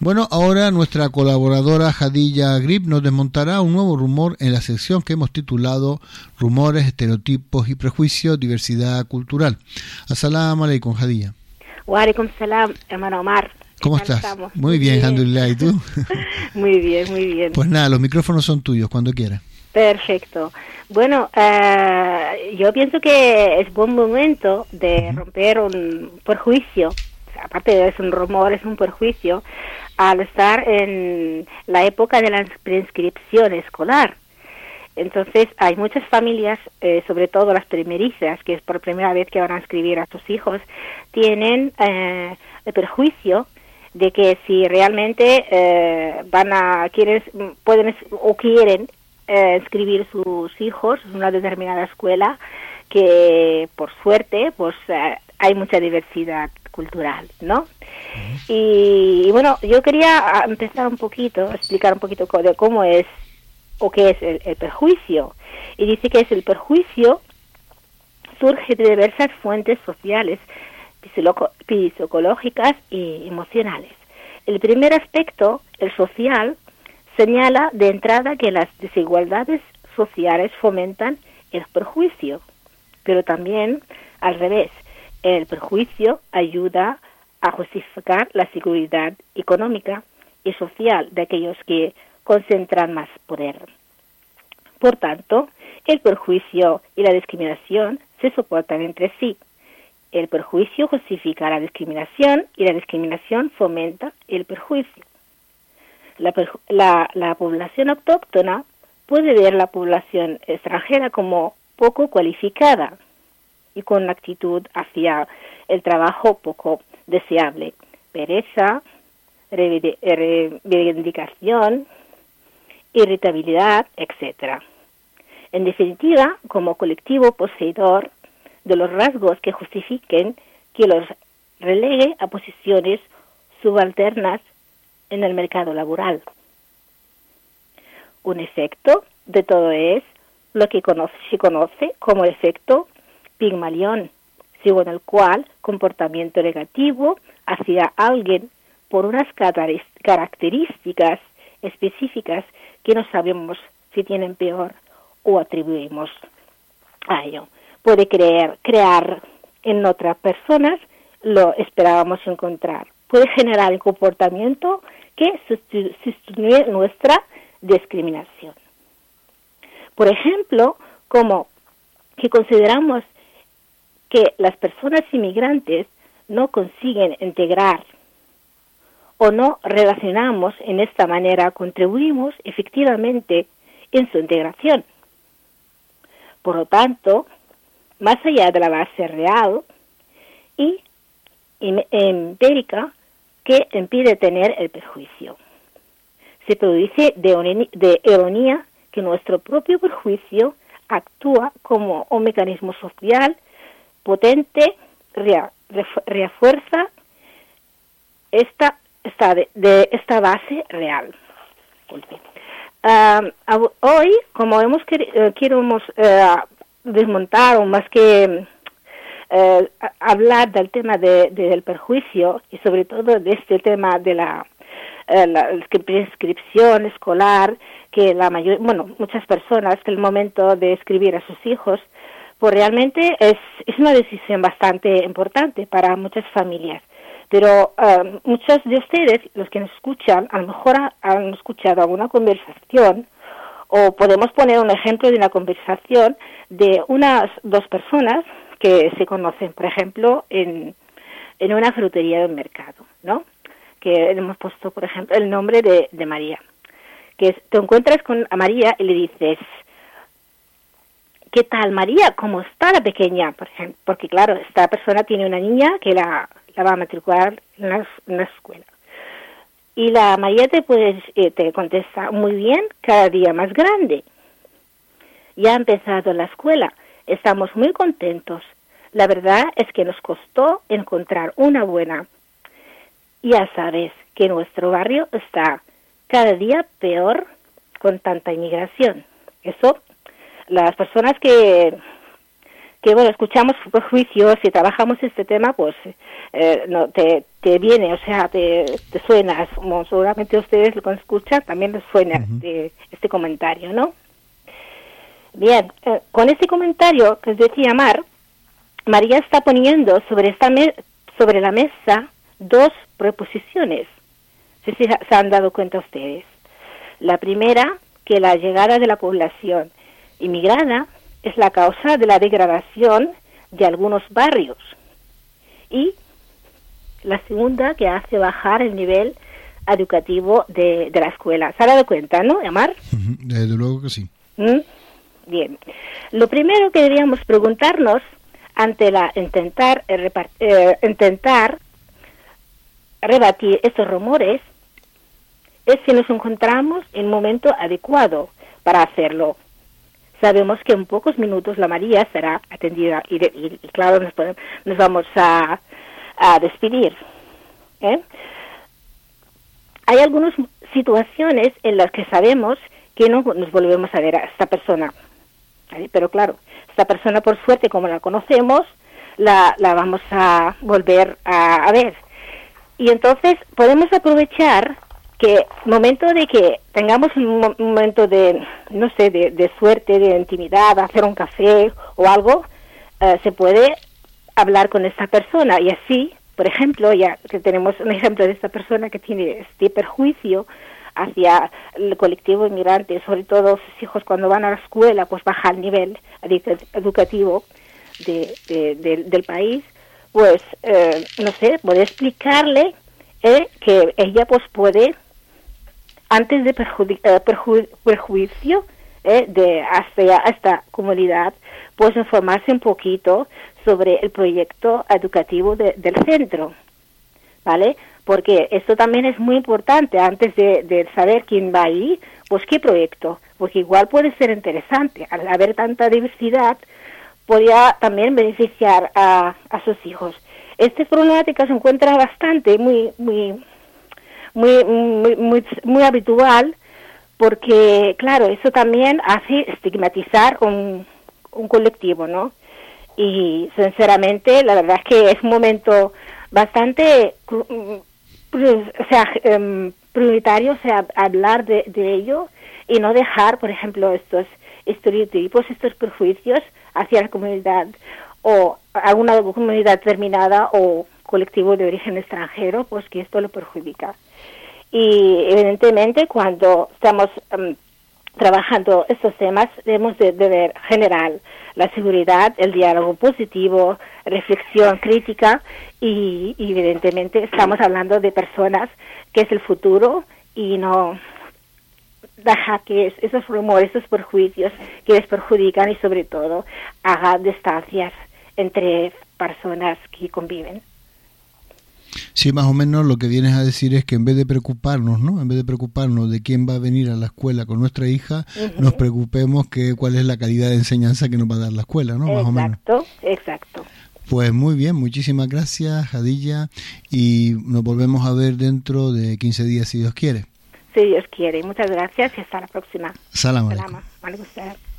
Bueno, ahora nuestra colaboradora Jadilla Grip nos desmontará un nuevo rumor en la sección que hemos titulado Rumores, Estereotipos y Prejuicios, Diversidad Cultural. As-salamu alaykum, Jadilla. Wa alaikum salam, hermano Omar. ¿Cómo estás? Estamos? Muy bien, alhamdulillah. ¿Y tú? Muy bien, muy bien. Pues nada, los micrófonos son tuyos, cuando quieras. Perfecto. Bueno, yo pienso que es buen momento de romper un perjuicio. Aparte de ser un rumor, es un perjuicio al estar en la época de la preinscripción escolar. Entonces hay muchas familias, sobre todo las primerizas, que es por primera vez que van a inscribir a sus hijos, tienen el perjuicio de que si realmente quieren inscribir sus hijos en una determinada escuela, que por suerte pues hay mucha diversidad cultural, ¿no? Y bueno, yo quería empezar explicar un poquito de cómo es o qué es el perjuicio. Y dice que el perjuicio surge de diversas fuentes sociales, psicológicas y emocionales. El primer aspecto, el social, señala de entrada que las desigualdades sociales fomentan el perjuicio, pero también al revés. El perjuicio ayuda a justificar la seguridad económica y social de aquellos que concentran más poder. Por tanto, el perjuicio y la discriminación se soportan entre sí. El perjuicio justifica la discriminación y la discriminación fomenta el perjuicio. La población autóctona puede ver la población extranjera como poco cualificada y con una actitud hacia el trabajo poco deseable, pereza, reivindicación, irritabilidad, etc. En definitiva, como colectivo poseedor de los rasgos que justifiquen que los relegue a posiciones subalternas en el mercado laboral. Un efecto de todo es lo que se conoce como efecto Pigmalión, según el cual comportamiento negativo hacia alguien por unas características específicas que no sabemos si tienen peor o atribuimos a ello. Puede crear en otras personas lo esperábamos encontrar. Puede generar el comportamiento que sustituye nuestra discriminación. Por ejemplo, como que consideramos que las personas inmigrantes no consiguen integrar o no relacionamos en esta manera, contribuimos efectivamente en su integración. Por lo tanto, más allá de la base real y empírica que impide tener el perjuicio, se produce de ironía que nuestro propio perjuicio actúa como un mecanismo social potente, refuerza esta base real. Hoy, como queremos desmontar o más que hablar del tema del perjuicio y sobre todo de este tema de la prescripción escolar, que muchas personas que el momento de escribir a sus hijos, pues realmente es una decisión bastante importante para muchas familias. Pero muchos de ustedes, los que nos escuchan, a lo mejor han escuchado alguna conversación, o podemos poner un ejemplo de una conversación de unas dos personas que se conocen, por ejemplo, en una frutería del mercado, ¿no? Que hemos puesto, por ejemplo, el nombre de María. Que te encuentras con a María y le dices: ¿qué tal, María? ¿Cómo está la pequeña? Por ejemplo, porque claro, esta persona tiene una niña que la va a matricular en la escuela. Y la María te contesta: muy bien, cada día más grande. Ya ha empezado la escuela, estamos muy contentos. La verdad es que nos costó encontrar una buena. Ya sabes que nuestro barrio está cada día peor con tanta inmigración. Eso, las personas que que bueno, escuchamos prejuicios y trabajamos este tema, pues no te viene, o sea, te suena, como seguramente ustedes lo escuchan, también les suena este comentario, ¿no? Bien, con este comentario que os decía María está poniendo sobre la mesa dos preposiciones. No sé si se han dado cuenta ustedes. La primera, que la llegada de la población inmigrada es la causa de la degradación de algunos barrios. Y la segunda, que hace bajar el nivel educativo de la escuela. ¿Se ha dado cuenta, no, Amar? Desde luego que sí. Bien. Lo primero que deberíamos preguntarnos ante intentar rebatir estos rumores es si nos encontramos en un momento adecuado para hacerlo. Sabemos que en pocos minutos la María será atendida y claro, nos vamos a despedir. Hay algunas situaciones en las que sabemos que no nos volvemos a ver a esta persona. ¿Vale? Pero claro, esta persona, por suerte, como la conocemos, la vamos a volver a ver. Y entonces podemos aprovechar que momento de que tengamos un momento de, no sé, de suerte, de intimidad, hacer un café o algo, se puede hablar con esta persona y así, por ejemplo, ya que tenemos un ejemplo de esta persona que tiene este perjuicio hacia el colectivo inmigrante, sobre todo sus hijos cuando van a la escuela, pues baja el nivel educativo del país, pues, no sé, puede explicarle que ella pues puede, antes de perjuicio hacia esta comunidad, pues informarse un poquito sobre el proyecto educativo del centro, ¿vale? Porque esto también es muy importante, antes de saber quién va ahí, pues qué proyecto, porque igual puede ser interesante, al haber tanta diversidad, podría también beneficiar a sus hijos. Esta problemática se encuentra bastante, muy habitual, porque, claro, eso también hace estigmatizar un colectivo, ¿no? Y, sinceramente, la verdad es que es un momento bastante, prioritario, o sea, hablar de ello y no dejar, por ejemplo, estos estereotipos, estos prejuicios hacia la comunidad o alguna comunidad determinada o colectivo de origen extranjero, pues que esto lo perjudica. Y evidentemente cuando estamos trabajando estos temas debemos de ver general la seguridad, el diálogo positivo, reflexión crítica y evidentemente estamos hablando de personas que es el futuro y no dejar que esos rumores, esos perjuicios que les perjudican y sobre todo hagan distancias entre personas que conviven. Sí, más o menos lo que vienes a decir es que en vez de preocuparnos, ¿no? En vez de preocuparnos de quién va a venir a la escuela con nuestra hija, nos preocupemos que cuál es la calidad de enseñanza que nos va a dar la escuela, ¿no? Más o menos. Exacto. Pues muy bien, muchísimas gracias, Jadilla, y nos volvemos a ver dentro de 15 días, si Dios quiere. Si Dios quiere. Muchas gracias y hasta la próxima. Salam alaikum. Salam.